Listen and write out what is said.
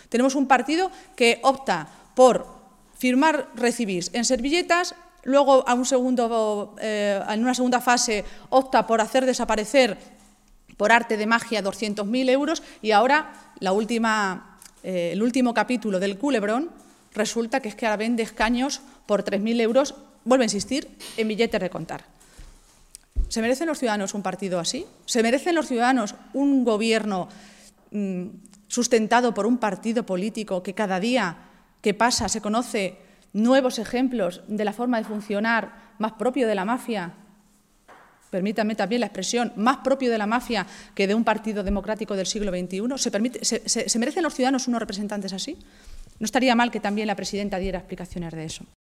Tenemos un partido que opta por firmar recibís en servilletas, luego en una segunda fase opta por hacer desaparecer por arte de magia 200.000 euros y ahora el último capítulo del culebrón resulta que es que ahora vende escaños por 3.000 euros, vuelvo a insistir, en billetes de contar. ¿Se merecen los ciudadanos un partido así? ¿Se merecen los ciudadanos un gobierno sustentado por un partido político que cada día que pasa se conoce nuevos ejemplos de la forma de funcionar más propio de la mafia? Permítanme también la expresión, más propio de la mafia que de un partido democrático del siglo XXI. ¿Se merecen los ciudadanos unos representantes así? No estaría mal que también la presidenta diera explicaciones de eso.